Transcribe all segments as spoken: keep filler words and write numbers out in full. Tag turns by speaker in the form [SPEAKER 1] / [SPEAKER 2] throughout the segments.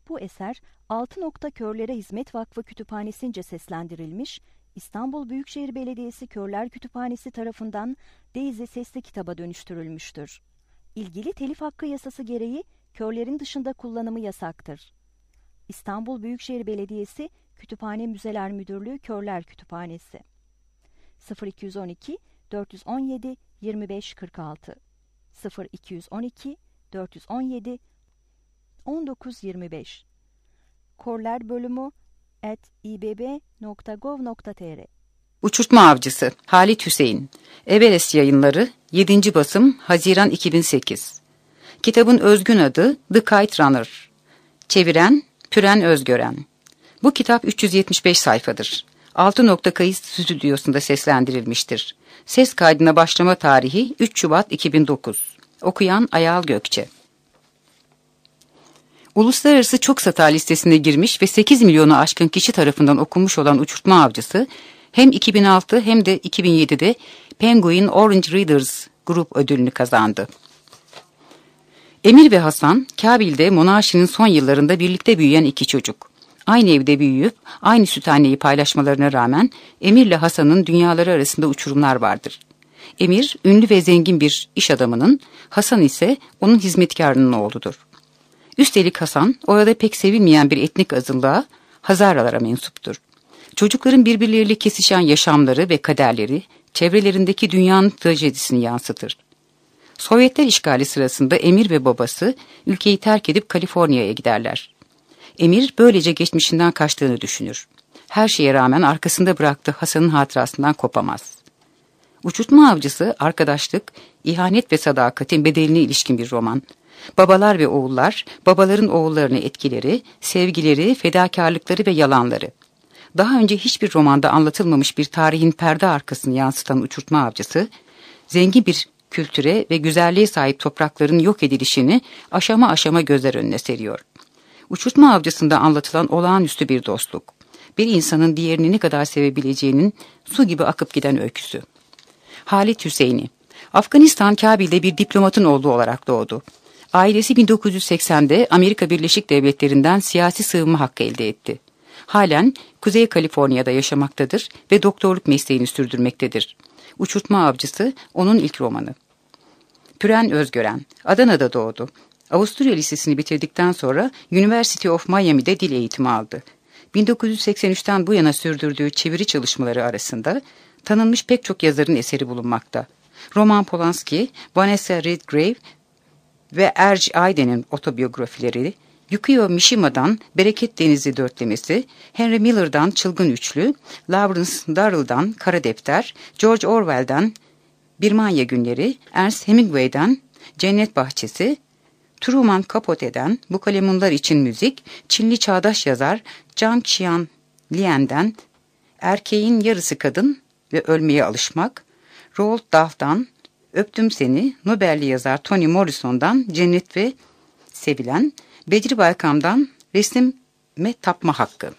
[SPEAKER 1] Bu eser Altı Nokta Körlere Hizmet Vakfı Kütüphanesi'nce seslendirilmiş, İstanbul Büyükşehir Belediyesi Körler Kütüphanesi tarafından Daisy sesli kitaba dönüştürülmüştür. İlgili telif hakkı yasası gereği körlerin dışında kullanımı yasaktır. İstanbul Büyükşehir Belediyesi Kütüphane Müzeler Müdürlüğü Körler Kütüphanesi sıfır iki on iki dört on yedi yirmi beş kırk altı sıfır iki on iki dört on yedi on dokuz yirmi beş Körler bölümü at i b b nokta gov nokta t r
[SPEAKER 2] Uçurtma Avcısı Halit Hüseyin Everest Yayınları yedinci basım Haziran iki bin sekiz Kitabın özgün adı The Kite Runner. Çeviren Püren Özgören. Bu kitap üç yüz yetmiş beş sayfadır. Altı Nokta Kayıt Stüdyosu'nda seslendirilmiştir. Ses kaydına başlama tarihi üç Şubat iki bin dokuz. Okuyan Ayal Gökçe. Uluslararası çok sata listesine girmiş ve sekiz milyonu aşkın kişi tarafından okunmuş olan Uçurtma Avcısı, hem iki bin altı hem de iki bin yedide Penguin Orange Readers Group ödülünü kazandı. Emir ve Hasan, Kabil'de monarşinin son yıllarında birlikte büyüyen iki çocuk. Aynı evde büyüyüp aynı süthaneyi paylaşmalarına rağmen Emir ile Hasan'ın dünyaları arasında uçurumlar vardır. Emir, ünlü ve zengin bir iş adamının, Hasan ise onun hizmetkarının oğludur. Üstelik Hasan, orada pek sevilmeyen bir etnik azınlığa, Hazaralara mensuptur. Çocukların birbirleriyle kesişen yaşamları ve kaderleri, çevrelerindeki dünyanın trajedisini yansıtır. Sovyetler işgali sırasında Emir ve babası ülkeyi terk edip Kaliforniya'ya giderler. Emir böylece geçmişinden kaçtığını düşünür. Her şeye rağmen arkasında bıraktığı Hasan'ın hatırasından kopamaz. Uçurtma Avcısı, arkadaşlık, ihanet ve sadakatin bedeline ilişkin bir roman. Babalar ve oğullar, babaların oğullarına etkileri, sevgileri, fedakarlıkları ve yalanları. Daha önce hiçbir romanda anlatılmamış bir tarihin perde arkasını yansıtan Uçurtma Avcısı, zengin bir kültüre ve güzelliğe sahip toprakların yok edilişini aşama aşama gözler önüne seriyor. Uçurtma Avcısı'nda anlatılan olağanüstü bir dostluk, bir insanın diğerini ne kadar sevebileceğinin su gibi akıp giden öyküsü. Halit Hüseyin'i, Afganistan Kabil'de bir diplomatın oğlu olarak doğdu. Ailesi bin dokuz yüz seksende Amerika Birleşik Devletleri'nden siyasi sığınma hakkı elde etti. Halen Kuzey Kaliforniya'da yaşamaktadır ve doktorluk mesleğini sürdürmektedir. Uçurtma Avcısı onun ilk romanı. Püren Özgören, Adana'da doğdu. Avusturya Lisesi'ni bitirdikten sonra University of Miami'de dil eğitimi aldı. bin dokuz yüz seksen üçten bu yana sürdürdüğü çeviri çalışmaları arasında tanınmış pek çok yazarın eseri bulunmakta. Roman Polanski, Vanessa Redgrave ve Erci Ayden'in otobiyografileri, Yukio Mishima'dan Bereket Denizi Dörtlemesi, Henry Miller'dan Çılgın Üçlü, Lawrence Darrell'dan Kara Defter, George Orwell'dan Birmanya Günleri, Ernest Hemingway'den Cennet Bahçesi, Truman Capote'den Bu Kalemunlar İçin Müzik, Çinli çağdaş yazar Zhang Qianlian'den Erkeğin Yarısı Kadın ve Ölmeye Alışmak, Roald Dahl'dan Öptüm Seni, Nobel'li yazar Toni Morrison'dan Cennet ve Sevilen, Bedri Baykam'dan Resime Tapma Hakkı.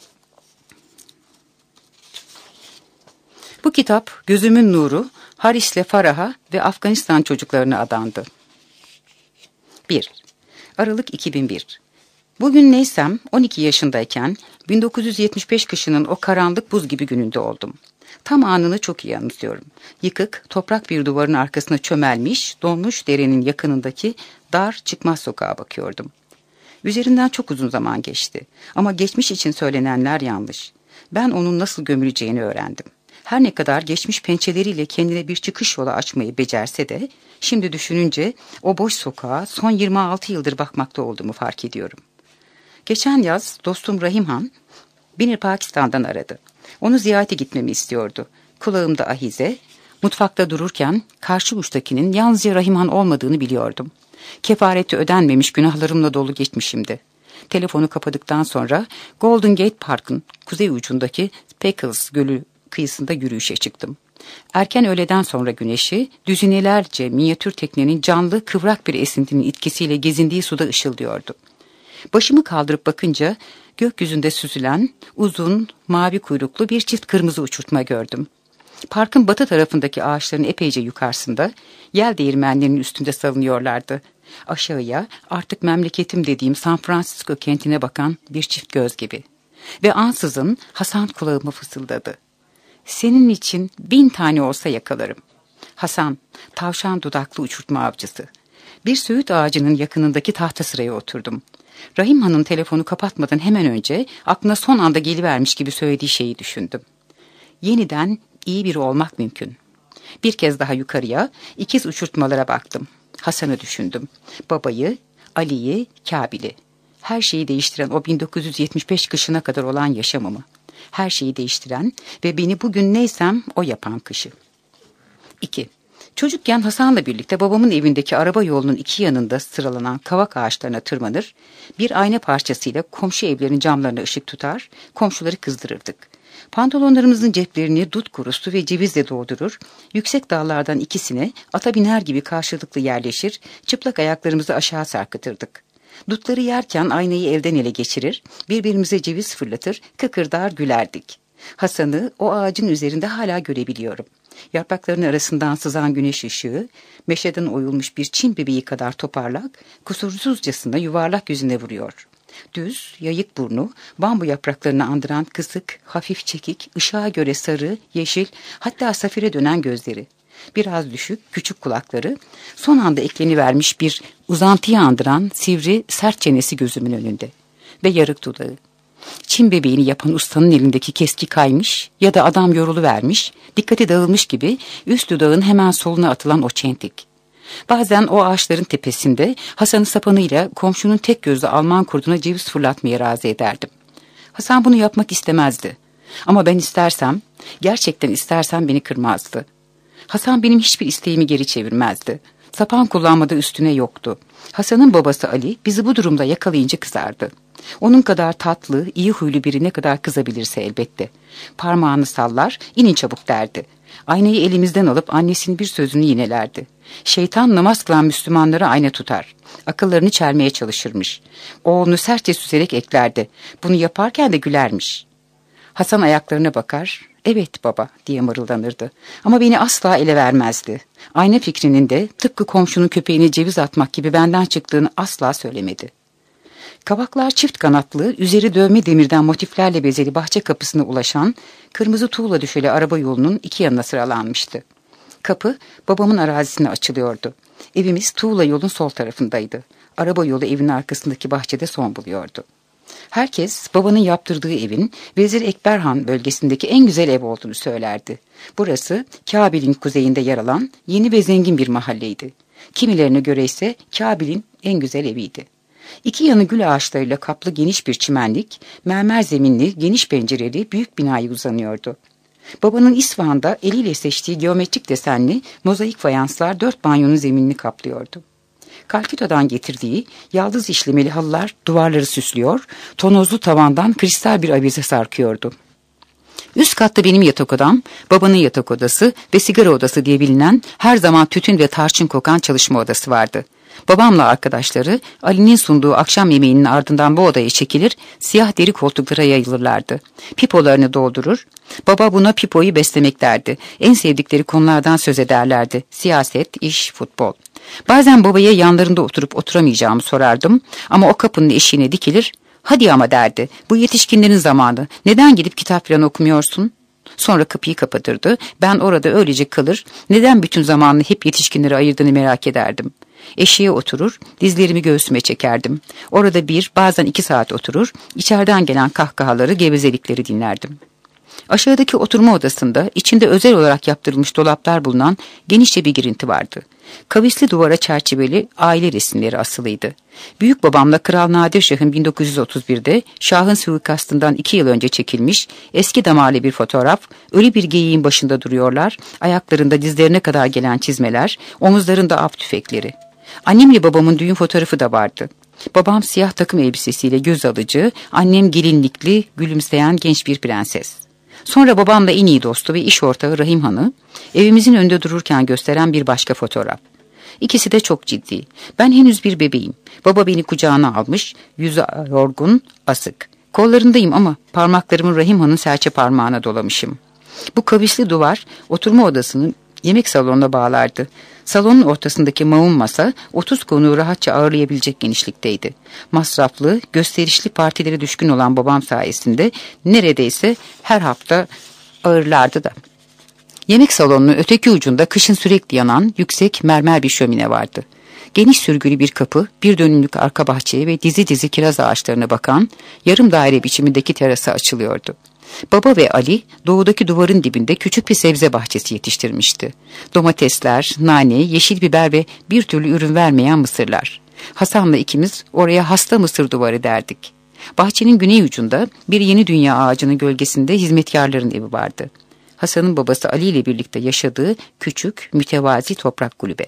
[SPEAKER 2] Bu kitap Gözümün Nuru, Haris'le Farah'a ve Afganistan çocuklarına adandı. bir. Aralık iki bin bir. Bugün neysem on iki yaşındayken bin dokuz yüz yetmiş beş kışının o karanlık buz gibi gününde oldum. Tam anını çok iyi anımsıyorum. Yıkık, toprak bir duvarın arkasına çömelmiş, donmuş derenin yakınındaki dar çıkmaz sokağa bakıyordum. Üzerinden çok uzun zaman geçti. Ama geçmiş için söylenenler yanlış. Ben onun nasıl gömüleceğini öğrendim. Her ne kadar geçmiş pençeleriyle kendine bir çıkış yolu açmayı becerse de, şimdi düşününce o boş sokağa son yirmi altı yıldır bakmakta olduğumu fark ediyorum. Geçen yaz dostum Rahim Han, beni Pakistan'dan aradı. Onu ziyarete gitmemi istiyordu. Kulağımda ahize, mutfakta dururken karşı uçtakinin yalnızca Rahim Han olmadığını biliyordum. Kefareti ödenmemiş günahlarımla dolu geçmişimdi. Telefonu kapadıktan sonra Golden Gate Park'ın kuzey ucundaki Speckles Gölü kıyısında yürüyüşe çıktım. Erken öğleden sonra güneşi düzinelerce minyatür teknenin canlı kıvrak bir esintinin etkisiyle gezindiği suda ışıldıyordu. Başımı kaldırıp bakınca gökyüzünde süzülen uzun mavi kuyruklu bir çift kırmızı uçurtma gördüm. Parkın batı tarafındaki ağaçların epeyce yukarısında yel değirmenlerinin üstünde salınıyorlardı. Aşağıya, artık memleketim dediğim San Francisco kentine bakan bir çift göz gibi. Ve ansızın Hasan kulağıma fısıldadı. Senin için bin tane olsa yakalarım. Hasan, tavşan dudaklı uçurtma avcısı. Bir söğüt ağacının yakınındaki tahta sıraya oturdum. Rahim Han'ın telefonu kapatmadan hemen önce aklına son anda gelivermiş gibi söylediği şeyi düşündüm. Yeniden iyi biri olmak mümkün. Bir kez daha yukarıya, ikiz uçurtmalara baktım. Hasan'ı düşündüm. Babayı, Ali'yi, Kabil'i. Her şeyi değiştiren o bin dokuz yüz yetmiş beş kışına kadar olan yaşamımı. Her şeyi değiştiren ve beni bugün neysem o yapan kışı. İki. Çocukken Hasan'la birlikte babamın evindeki araba yolunun iki yanında sıralanan kavak ağaçlarına tırmanır, bir ayna parçasıyla komşu evlerin camlarına ışık tutar, komşuları kızdırırdık. Pantolonlarımızın ceplerini dut kurusu ve cevizle doldurur, yüksek dağlardan ikisine ata biner gibi karşılıklı yerleşir, çıplak ayaklarımızı aşağı sarkıtırdık. Dutları yerken aynayı elden ele geçirir, birbirimize ceviz fırlatır, kıkırdar gülerdik. Hasan'ı o ağacın üzerinde hala görebiliyorum. Yaprakların arasından sızan güneş ışığı, meşeden oyulmuş bir çim bebeği kadar toparlak, kusursuzcasına yuvarlak yüzüne vuruyor. Düz, yayık burnu, bambu yapraklarını andıran kısık, hafif çekik, ışığa göre sarı, yeşil, hatta safire dönen gözleri. Biraz düşük, küçük kulakları, son anda eklenivermiş bir uzantıyı andıran sivri, sert çenesi gözümün önünde. Ve yarık dudağı. Çin bebeğini yapan ustanın elindeki keski kaymış ya da adam yoruluvermiş, dikkati dağılmış gibi üst dudağın hemen soluna atılan o çentik. Bazen o ağaçların tepesinde Hasan'ın sapanıyla komşunun tek gözlü Alman kurduna ceviz fırlatmaya razı ederdim. Hasan bunu yapmak istemezdi. Ama ben istersem, gerçekten istersem beni kırmazdı. Hasan benim hiçbir isteğimi geri çevirmezdi. Sapan kullanmada üstüne yoktu. Hasan'ın babası Ali bizi bu durumda yakalayınca kızardı. Onun kadar tatlı, iyi huylu biri ne kadar kızabilirse elbette. Parmağını sallar, inin çabuk derdi. Aynayı elimizden alıp annesinin bir sözünü yinelerdi. Şeytan namaz kılan Müslümanlara ayna tutar. Akıllarını çelmeye çalışırmış. Oğlunu sertçe süzerek eklerdi. Bunu yaparken de gülermiş. Hasan ayaklarına bakar, evet baba diye mırıldanırdı. Ama beni asla ele vermezdi. Ayna fikrinin de tıpkı komşunun köpeğine ceviz atmak gibi benden çıktığını asla söylemedi. Kavaklar çift kanatlı, üzeri dövme demirden motiflerle bezeli bahçe kapısına ulaşan kırmızı tuğla döşeli araba yolunun iki yanına sıralanmıştı. Kapı babamın arazisine açılıyordu. Evimiz tuğla yolun sol tarafındaydı. Araba yolu evin arkasındaki bahçede son buluyordu. Herkes babanın yaptırdığı evin Vezir Ekber Han bölgesindeki en güzel ev olduğunu söylerdi. Burası Kabil'in kuzeyinde yer alan yeni ve zengin bir mahalleydi. Kimilerine göre ise Kabil'in en güzel eviydi. İki yanı gül ağaçlarıyla kaplı geniş bir çimenlik, mermer zeminli, geniş pencereli büyük binaya uzanıyordu. Babanın İsfahan'da eliyle seçtiği geometrik desenli mozaik fayanslar dört banyonun zeminini kaplıyordu. Kalküta'dan getirdiği yaldız işlemeli halılar duvarları süslüyor, tonozlu tavandan kristal bir avize sarkıyordu. Üst katta benim yatak odam, babanın yatak odası ve sigara odası diye bilinen her zaman tütün ve tarçın kokan çalışma odası vardı. Babamla arkadaşları Ali'nin sunduğu akşam yemeğinin ardından bu odaya çekilir, siyah deri koltuklara yayılırlardı. Pipolarını doldurur, baba buna pipoyu beslemek derdi. En sevdikleri konulardan söz ederlerdi. Siyaset, iş, futbol. Bazen babaya yanlarında oturup oturamayacağımı sorardım ama o kapının eşiğine dikilir, hadi ama derdi, bu yetişkinlerin zamanı, neden gidip kitap falan okumuyorsun? Sonra kapıyı kapatırdı, ben orada öylece kalır, neden bütün zamanını hep yetişkinlere ayırdığını merak ederdim. Eşiğe oturur, dizlerimi göğsüme çekerdim. Orada bir, bazen iki saat oturur, içeriden gelen kahkahaları, gevezelikleri dinlerdim. Aşağıdaki oturma odasında içinde özel olarak yaptırılmış dolaplar bulunan genişçe bir girinti vardı. Kavisli duvara çerçeveli aile resimleri asılıydı. Büyük babamla Kral Nadir Şah'ın bin dokuz yüz otuz birde Şah'ın suikastından iki yıl önce çekilmiş eski damarlı bir fotoğraf, ölü bir geyiğin başında duruyorlar, ayaklarında dizlerine kadar gelen çizmeler, omuzlarında av tüfekleri. Annemle babamın düğün fotoğrafı da vardı. Babam siyah takım elbisesiyle göz alıcı, annem gelinlikli, gülümseyen genç bir prenses. Sonra babamla en iyi dostu ve iş ortağı Rahim Han'ı evimizin önünde dururken gösteren bir başka fotoğraf. İkisi de çok ciddi. Ben henüz bir bebeğim. Baba beni kucağına almış, yüzü yorgun, asık. Kollarındayım ama parmaklarımı Rahim Han'ın serçe parmağına dolamışım. Bu kavisli duvar oturma odasının Yemek salonuna bağlardı. Salonun ortasındaki mavun masa otuz konuğu rahatça ağırlayabilecek genişlikteydi. Masraflı, gösterişli partilere düşkün olan babam sayesinde neredeyse her hafta ağırlardı da. Yemek salonunun öteki ucunda kışın sürekli yanan yüksek mermer bir şömine vardı. Geniş sürgülü bir kapı, bir dönümlük arka bahçeye ve dizi dizi kiraz ağaçlarına bakan yarım daire biçimindeki terasa açılıyordu. Baba ve Ali doğudaki duvarın dibinde küçük bir sebze bahçesi yetiştirmişti. Domatesler, nane, yeşil biber ve bir türlü ürün vermeyen mısırlar. Hasan'la ikimiz oraya hasta mısır duvarı derdik. Bahçenin güney ucunda bir yeni dünya ağacının gölgesinde hizmetkarların evi vardı. Hasan'ın babası Ali ile birlikte yaşadığı küçük, mütevazi toprak kulübe.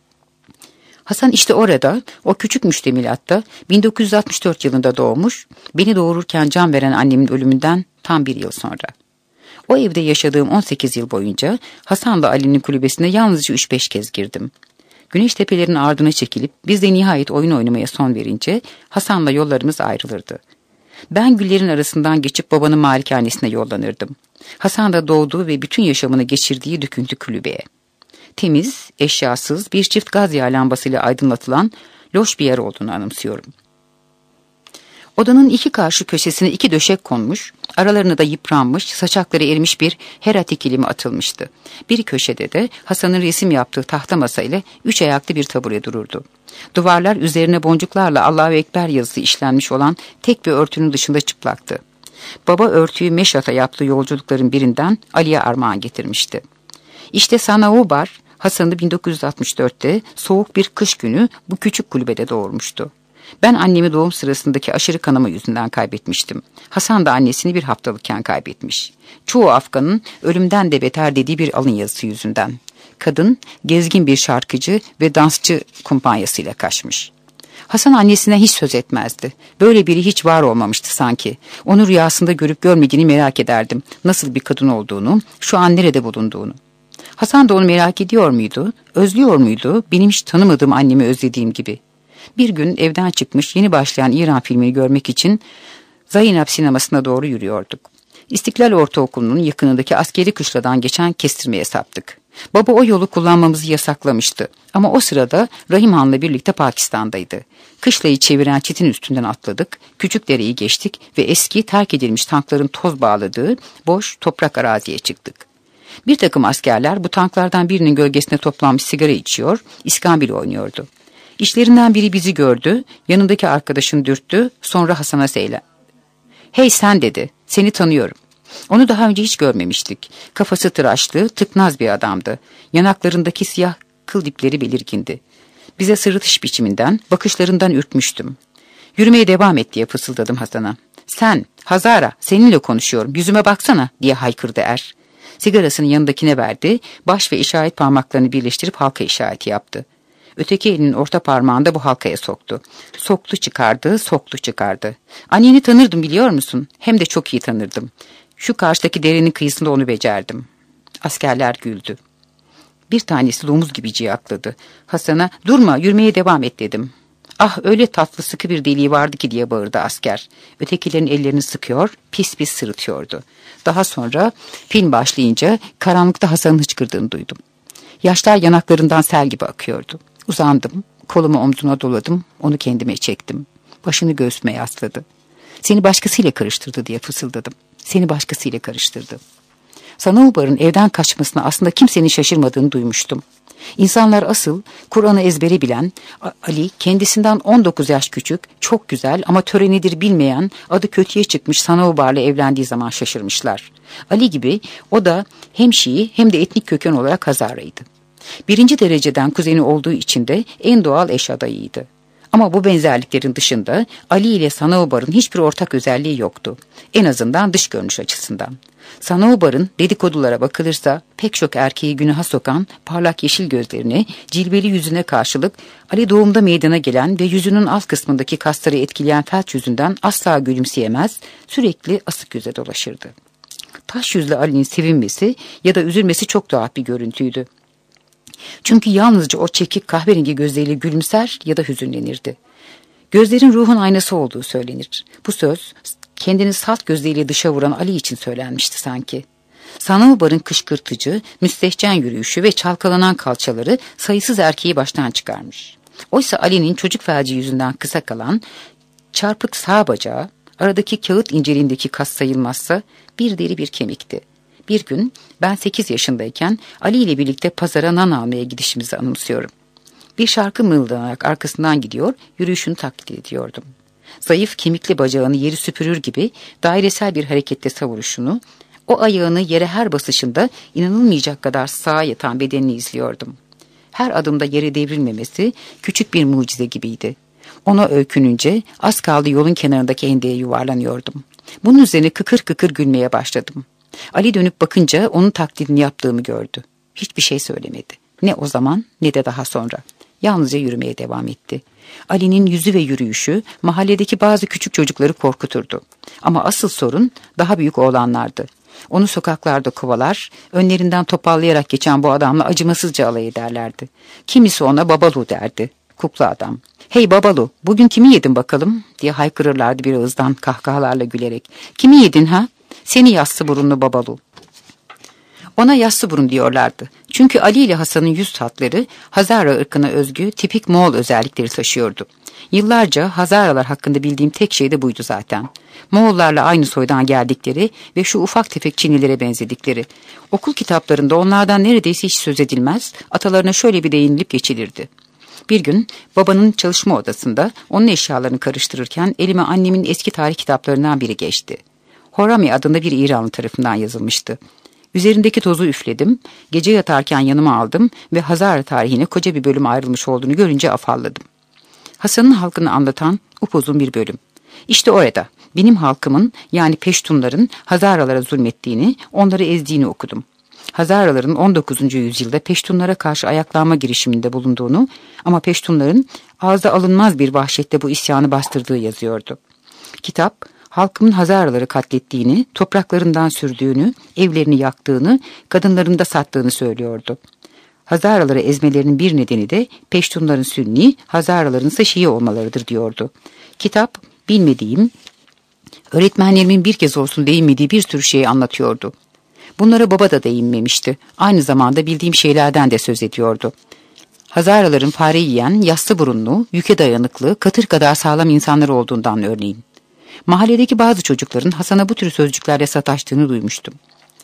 [SPEAKER 2] Hasan işte orada, o küçük müştemilatta bin dokuz yüz altmış dört yılında doğmuş, beni doğururken can veren annemin ölümünden tam bir yıl sonra. O evde yaşadığım on sekiz yıl boyunca Hasan'la Ali'nin kulübesine yalnızca üç beş kez girdim. Güneş tepelerin ardına çekilip biz de nihayet oyun oynamaya son verince Hasan'la yollarımız ayrılırdı. Ben güllerin arasından geçip babanın malikanesine yollanırdım. Hasan da doğduğu ve bütün yaşamını geçirdiği döküntü kulübeye. Temiz, eşyasız bir çift gaz yağı lambasıyla aydınlatılan loş bir yer olduğunu anımsıyorum. Odanın iki karşı köşesine iki döşek konmuş, aralarına da yıpranmış, saçakları erimiş bir herat kilimi atılmıştı. Bir köşede de Hasan'ın resim yaptığı tahta masayla üç ayaklı bir tabure dururdu. Duvarlar üzerine boncuklarla Allahu Ekber yazısı işlenmiş olan tek bir örtünün dışında çıplaktı. Baba örtüyü Meşat'a yaptığı yolculukların birinden Ali'ye armağan getirmişti. İşte Sanaubar, Hasan'ı bin dokuz yüz altmış dörtte soğuk bir kış günü bu küçük kulübede doğurmuştu. Ben annemi doğum sırasındaki aşırı kanama yüzünden kaybetmiştim. Hasan da annesini bir haftalıkken kaybetmiş. Çoğu Afgan'ın ölümden de beter dediği bir alın yazısı yüzünden. Kadın gezgin bir şarkıcı ve dansçı kumpanyasıyla kaçmış. Hasan annesinden hiç söz etmezdi. Böyle biri hiç var olmamıştı sanki. Onu rüyasında görüp görmediğini merak ederdim. Nasıl bir kadın olduğunu, şu an nerede bulunduğunu. Hasan da onu merak ediyor muydu? Özlüyor muydu? Benim hiç tanımadığım annemi özlediğim gibi. Bir gün evden çıkmış yeni başlayan İran filmini görmek için Zeynep sinemasına doğru yürüyorduk. İstiklal Ortaokulu'nun yakınındaki askeri kışladan geçen kestirmeye saptık. Baba o yolu kullanmamızı yasaklamıştı. Ama o sırada Rahim Han'la birlikte Pakistan'daydı. Kışlayı çeviren çitin üstünden atladık, küçük dereyi geçtik ve eski terk edilmiş tankların toz bağladığı boş toprak araziye çıktık. Bir takım askerler bu tanklardan birinin gölgesine toplanmış sigara içiyor, iskambil oynuyordu. İşlerinden biri bizi gördü, yanındaki arkadaşını dürttü, sonra Hasan'a seylen. "Hey sen," dedi, "seni tanıyorum." Onu daha önce hiç görmemiştik. Kafası tıraşlı, tıknaz bir adamdı. Yanaklarındaki siyah kıl dipleri belirgindi. Bize sırıtış biçiminden, bakışlarından ürkmüştüm. "Yürümeye devam et," diye fısıldadım Hasan'a. "Sen, Hazara, seninle konuşuyorum, yüzüme baksana," diye haykırdı er. Sigarasını yanındakine verdi, baş ve işaret parmaklarını birleştirip halka işareti yaptı. Öteki elinin orta parmağını da bu halkaya soktu. Soktu çıkardı, soktu çıkardı. "Anneni tanırdım biliyor musun? Hem de çok iyi tanırdım. Şu karşıdaki derenin kıyısında onu becerdim." Askerler güldü. Bir tanesi domuz gibi ciyakladı. Hasan'a "Durma, yürümeye devam et," dedim. "Ah, öyle tatlı sıkı bir deliği vardı ki," diye bağırdı asker. Ötekilerin ellerini sıkıyor, pis pis sırıtıyordu. Daha sonra film başlayınca karanlıkta Hasan'ın hıçkırdığını duydum. Yaşlar yanaklarından sel gibi akıyordu. Uzandım, kolumu omzuna doladım, onu kendime çektim. Başını göğsüme yasladı. "Seni başkasıyla karıştırdı," diye fısıldadım. "Seni başkasıyla karıştırdı." Sanaubar'ın evden kaçmasına aslında kimsenin şaşırmadığını duymuştum. İnsanlar asıl Kur'an'ı ezbere bilen, Ali kendisinden on dokuz yaş küçük, çok güzel ama töre nedir bilmeyen, adı kötüye çıkmış Sanaubar'la evlendiği zaman şaşırmışlar. Ali gibi o da hem Şii hem de etnik köken olarak Hazara'ydı. Birinci dereceden kuzeni olduğu için de en doğal eş adayıydı. Ama bu benzerliklerin dışında Ali ile Sanaubar'ın hiçbir ortak özelliği yoktu. En azından dış görünüş açısından. Sanaubar'ın dedikodulara bakılırsa pek çok erkeği günaha sokan parlak yeşil gözlerini, cilveli yüzüne karşılık Ali doğumda meydana gelen ve yüzünün alt kısmındaki kasları etkileyen felç yüzünden asla gülümseyemez, sürekli asık yüze dolaşırdı. Taş yüzlü Ali'nin sevinmesi ya da üzülmesi çok tuhaf bir görüntüydü. Çünkü yalnızca o çekik kahverengi gözleriyle gülümser ya da hüzünlenirdi. Gözlerin ruhun aynası olduğu söylenir. Bu söz kendini salt gözleriyle dışa vuran Ali için söylenmişti sanki. Sanaobar'ın kışkırtıcı, müstehcen yürüyüşü ve çalkalanan kalçaları sayısız erkeği baştan çıkarmış. Oysa Ali'nin çocuk felci yüzünden kısa kalan çarpık sağ bacağı, aradaki kağıt inceliğindeki kas sayılmazsa bir deri bir kemikti. Bir gün ben sekiz yaşındayken Ali ile birlikte pazara nan almaya gidişimizi anımsıyorum. Bir şarkı mırıldanarak arkasından gidiyor, yürüyüşünü taklit ediyordum. Zayıf kemikli bacağını yeri süpürür gibi dairesel bir harekette savuruşunu, o ayağını yere her basışında inanılmayacak kadar sağa yatan bedenini izliyordum. Her adımda yere devrilmemesi küçük bir mucize gibiydi. Ona öykününce az kaldı yolun kenarındaki hendeğe yuvarlanıyordum. Bunun üzerine kıkır kıkır gülmeye başladım. Ali dönüp bakınca onun taklidini yaptığımı gördü. Hiçbir şey söylemedi. Ne o zaman ne de daha sonra. Yalnızca yürümeye devam etti. Ali'nin yüzü ve yürüyüşü mahalledeki bazı küçük çocukları korkuturdu. Ama asıl sorun daha büyük oğlanlardı. Onu sokaklarda kovalar, önlerinden topallayarak geçen bu adamla acımasızca alay ederlerdi. Kimisi ona babalu derdi. Kukla adam. "Hey babalu, bugün kimi yedin bakalım?" diye haykırırlardı bir ağızdan kahkahalarla gülerek. "Kimi yedin ha? Seni yassı burunlu babalu." Ona yassı burun diyorlardı. Çünkü Ali ile Hasan'ın yüz hatları Hazara ırkına özgü tipik Moğol özellikleri taşıyordu. Yıllarca Hazaralar hakkında bildiğim tek şey de buydu zaten. Moğollarla aynı soydan geldikleri ve şu ufak tefek Çinlilere benzedikleri. Okul kitaplarında onlardan neredeyse hiç söz edilmez, atalarına şöyle bir değinilip geçilirdi. Bir gün babanın çalışma odasında onun eşyalarını karıştırırken elime annemin eski tarih kitaplarından biri geçti. Horami adında bir İranlı tarafından yazılmıştı. Üzerindeki tozu üfledim, gece yatarken yanıma aldım ve Hazara tarihine koca bir bölüm ayrılmış olduğunu görünce afalladım. Hasan'ın halkını anlatan upuzun bir bölüm. İşte orada benim halkımın yani Peştunların Hazaralara zulmettiğini, onları ezdiğini okudum. Hazaraların on dokuzuncu yüzyılda Peştunlara karşı ayaklanma girişiminde bulunduğunu ama Peştunların ağza alınmaz bir vahşetle bu isyanı bastırdığı yazıyordu. Kitap, halkımın Hazaraları katlettiğini, topraklarından sürdüğünü, evlerini yaktığını, kadınlarını da sattığını söylüyordu. Hazaraları ezmelerinin bir nedeni de Peştunların Sünni, Hazaraların ise Şii olmalarıdır diyordu. Kitap, bilmediğim, öğretmenlerimin bir kez olsun değinmediği bir sürü şeyi anlatıyordu. Bunlara baba da değinmemişti. Aynı zamanda bildiğim şeylerden de söz ediyordu. Hazaraların fare yiyen, yassı burunlu, yüke dayanıklı, katır kadar sağlam insanlar olduğundan örneğin. Mahalledeki bazı çocukların Hasan'a bu tür sözcüklerle sataştığını duymuştum.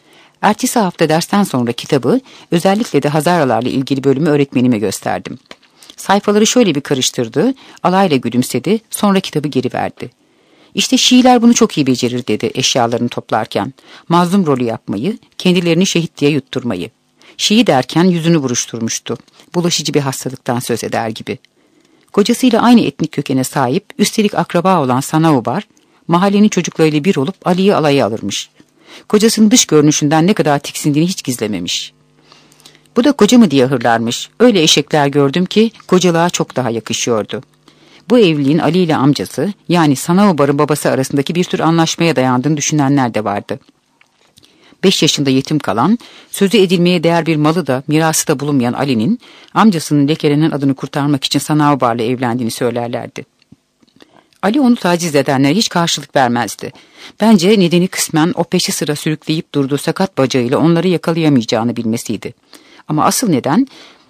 [SPEAKER 2] Ertesi hafta dersten sonra kitabı, özellikle de Hazaralarla ilgili bölümü öğretmenime gösterdim. Sayfaları şöyle bir karıştırdı, alayla gülümsedi, sonra kitabı geri verdi. İşte Şiiler bunu çok iyi becerir dedi eşyalarını toplarken. Mazlum rolü yapmayı, kendilerini şehit diye yutturmayı. Şii derken yüzünü buruşturmuştu. Bulaşıcı bir hastalıktan söz eder gibi. Kocasıyla aynı etnik kökene sahip, üstelik akraba olan Sanaobar, mahallenin çocuklarıyla bir olup Ali'yi alaya alırmış. Kocasının dış görünüşünden ne kadar tiksindiğini hiç gizlememiş. Bu da koca mı diye hırlarmış. Öyle eşekler gördüm ki kocalığa çok daha yakışıyordu. Bu evliliğin Ali ile amcası yani Sanaobar'ın babası arasındaki bir tür anlaşmaya dayandığını düşünenler de vardı. Beş yaşında yetim kalan, sözü edilmeye değer bir malı da mirası da bulunmayan Ali'nin amcasının lekelenen adını kurtarmak için Sanaobar'la evlendiğini söylerlerdi. Ali onu taciz edenlere hiç karşılık vermezdi. Bence nedeni kısmen o peşi sıra sürükleyip durduğu sakat bacağıyla onları yakalayamayacağını bilmesiydi. Ama asıl neden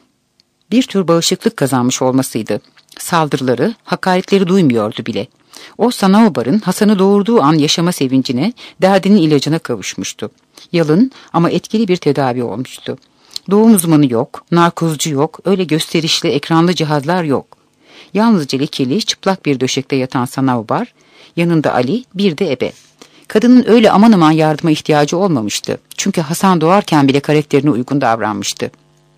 [SPEAKER 2] bir tür bağışıklık kazanmış olmasıydı. Saldırıları, hakaretleri duymuyordu bile. O Sanaobar'ın Hasan'ı doğurduğu an yaşama sevincine, derdinin ilacına kavuşmuştu. Yalın ama etkili bir tedavi olmuştu. Doğum uzmanı yok, narkozcu yok, öyle gösterişli ekranlı cihazlar yok. Yalnızca lekeli, çıplak bir döşekte yatan Sanaobar, yanında Ali, bir de ebe. Kadının öyle aman aman yardıma ihtiyacı olmamıştı. Çünkü Hasan doğarken bile karakterine uygun davranmıştı.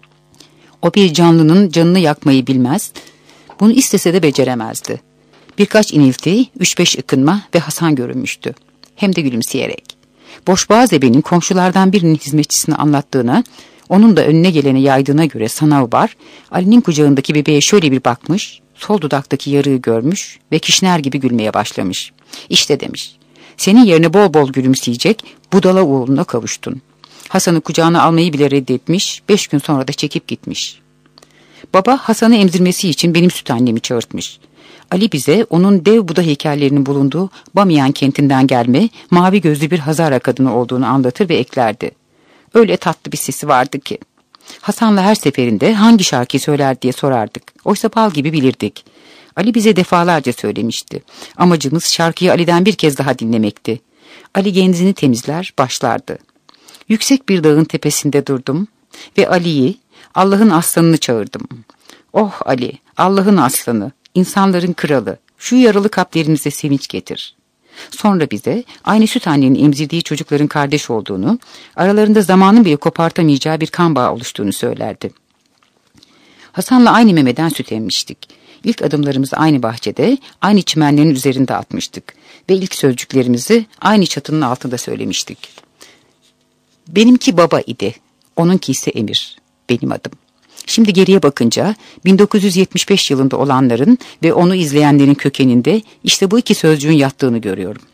[SPEAKER 2] O bir canlının canını yakmayı bilmez, bunu istese de beceremezdi. Birkaç inilti, üç beş ıkınma ve Hasan görünmüştü. Hem de gülümseyerek. Boşboğaz ebenin komşulardan birinin hizmetçisine anlattığına, onun da önüne geleni yaydığına göre Sanaobar, Ali'nin kucağındaki bebeğe şöyle bir bakmış, sol dudaktaki yarığı görmüş ve kişner gibi gülmeye başlamış. İşte demiş, senin yerine bol bol gülümseyecek budala oğluna kavuştun. Hasan'ı kucağına almayı bile reddetmiş, beş gün sonra da çekip gitmiş. Baba Hasan'ı emzirmesi için benim süt annemi çağırtmış. Ali bize onun dev Buda heykellerinin bulunduğu Bamiyan kentinden gelme mavi gözlü bir Hazara kadını olduğunu anlatır ve eklerdi. Öyle tatlı bir sesi vardı ki. Hasan'la her seferinde hangi şarkıyı söyler diye sorardık. Oysa bal gibi bilirdik. Ali bize defalarca söylemişti. Amacımız şarkıyı Ali'den bir kez daha dinlemekti. Ali genzini temizler, başlardı. Yüksek bir dağın tepesinde durdum ve Ali'yi, Allah'ın aslanını çağırdım. Oh Ali, Allah'ın aslanı, insanların kralı, şu yaralı kalplerinize sevinç getir. Sonra bize aynı süt annenin emzirdiği çocukların kardeş olduğunu, aralarında zamanın bile kopartamayacağı bir kan bağı oluştuğunu söylerdi. Hasan'la aynı memeden süt emmiştik. İlk adımlarımızı aynı bahçede, aynı çimenlerin üzerinde atmıştık ve ilk sözcüklerimizi aynı çatının altında söylemiştik. Benimki baba idi, onunki ise Emir, benim adım. Şimdi geriye bakınca bin dokuz yüz yetmiş beş yılında olanların ve onu izleyenlerin kökeninde işte bu iki sözcüğün yattığını görüyorum.